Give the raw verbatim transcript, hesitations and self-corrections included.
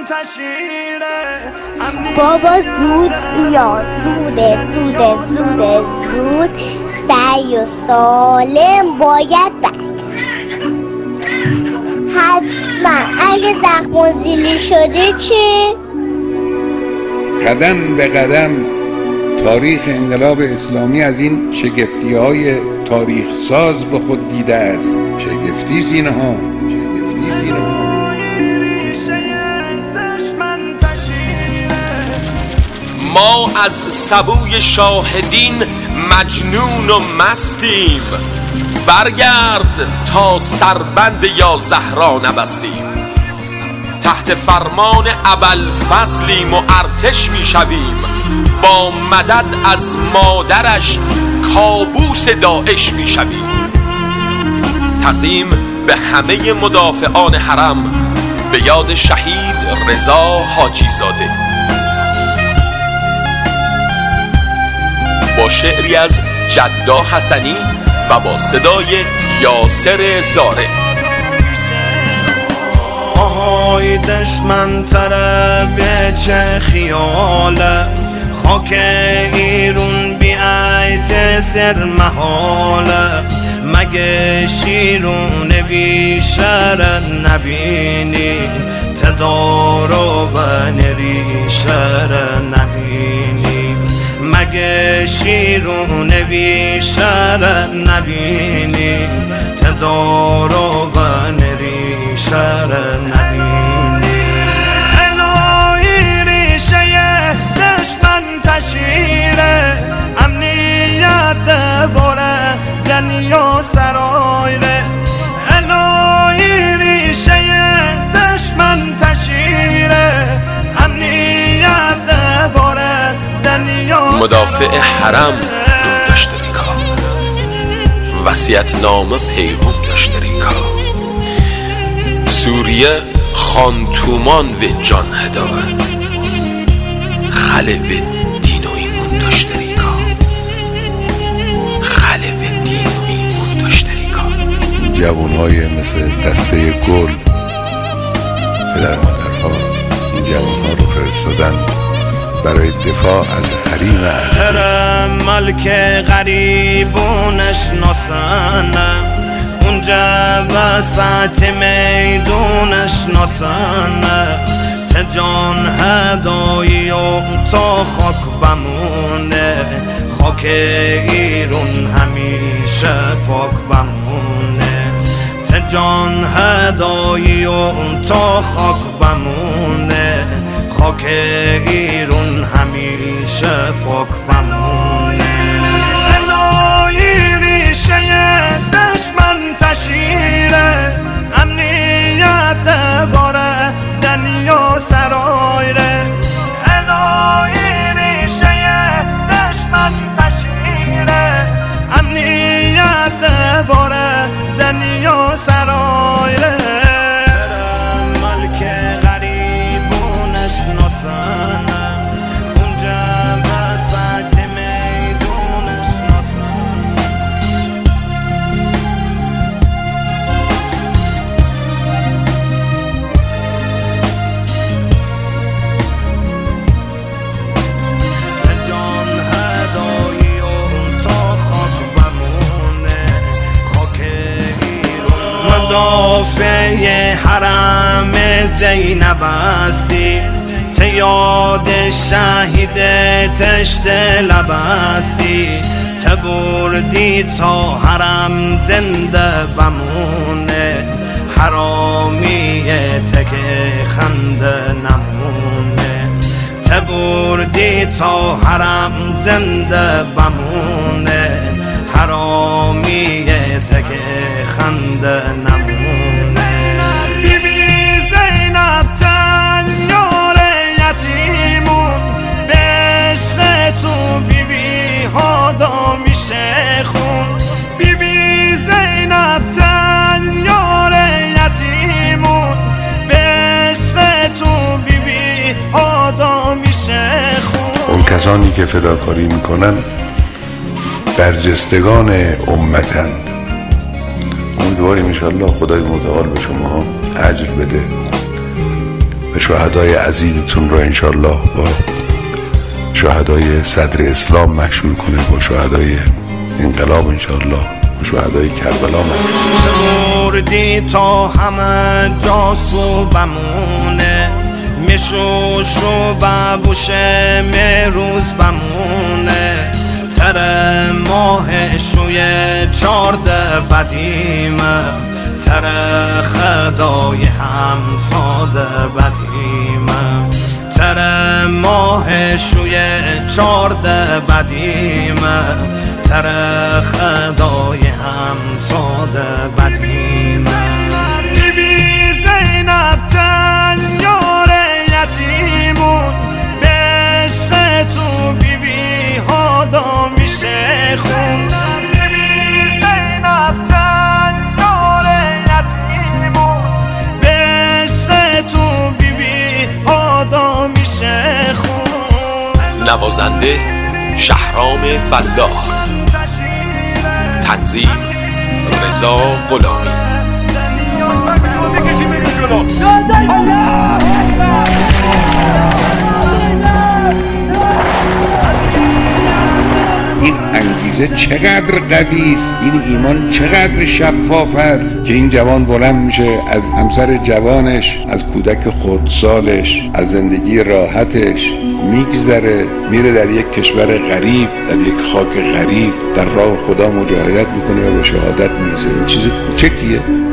بابا زود بیا، زوده زوده زوده زود، سعی و سالم باید بر حتما. اگه زخم زیلی شده چه؟ قدم به قدم تاریخ انقلاب اسلامی از این شگفتی‌های تاریخ ساز به خود دیده است. شگفتی اینها، شگفتی اینها. ما از سبوی شاهدین مجنون و مستیم، برگرد تا سربند یا زهرا نبستیم. تحت فرمان ابوالفضلیم و ارتش میشویم، با مدد از مادرش کابوس داعش میشویم. تقدیم به همه مدافعان حرم به یاد شهید رضا حاجی زاده، با شعری از جدا حسنی و با صدای یاسر زاره. آهای دشمن طرف چه خیاله، خاک ایرون بی عیت سر محاله. مگه شیرون بی شر نبینی، تدارو و نری شر نبینی. مگه شیرون بی شر نبینی، تدارو و نری شر نبینی. الهی ریشه دشمن تشیره، امنیت باره دنیا سرایره. الهی ریشه دشمن تشیره، امنیت باره دنیا. مدافع حرم نون داشته ریکا، وصیت نامه پیغام داشته ریکا. سوریه خانتومان و جان هداه، خله و دین و ایمون داشته ریکا، خله و دین و ایمون داشته ریکا. جوانهای مثل دسته گل پدر مادرها این جوانها رو فرستادن برای دفاع از حریم حرم ملک غریبونش ناسنه، اونجا وسط میدونش ناسنه. تجان هدایی و تا خاک بمونه، خاک ایرون همیشه پاک بمونه. تجان هدایی و تا خاک بمونه، خاک ایرون همیشه پاک بمونه. الهی ریشه دشمن تشیره، امنیت باره دنیا سرایره. الهی ریشه دشمن تشیره، امنیت باره دنیا سرایره. مدافع حرم زینب هستی، تیاد شهید تشت لب هستی. تبردی تا حرم زنده بمونه، حرامی تکه خنده نمونه. تبردی تا حرم زنده بمونه، حرامی تکه خنده نمونه. بی بی زینب تنیار یتیمون، به عشق تو بی بی هادا میشه خون. بی بی زینب تنیار یتیمون، به عشق تو بی بی هادا میشه خون. اون کسانی که فداکاری میکنن برجستگان امتند. امیدواریم انشاءالله خدای متعال به شما اجر بده و شهدای عزیزتون رو انشالله با شهدای صدر اسلام مشهور کنه، با شهدای انقلاب انشالله، با شهدای کربلا مشهور. بردی تا همه جاسو بمونه، میشوشو ببوشه میروز بمونه، تر ماه شوی چارده بدیمه، تر خدای همزاده بدیمه، تر ماه شوی چارده بدیمه، تر خدای همزاده بدیمه. بیبی زینب تن یار یتیمون، به عشق تو بیبی هادا میشه خون. بیبی زینب تن یار یتیمون، به عشق تو بیبی هادا میشه خون. نوازنده شهرام فلاح، تنظیم رضا غلامی. این انگیزه چقدر قوی است، این ایمان چقدر شفاف است که این جوان بلند میشه از همسر جوانش، از کودک خردسالش، از زندگی راحتش میگذره، میره در یک کشور غریب، در یک خاک غریب، در راه خدا مجاهدت میکنه و به شهادت میرسه. این چیز کوچکیه.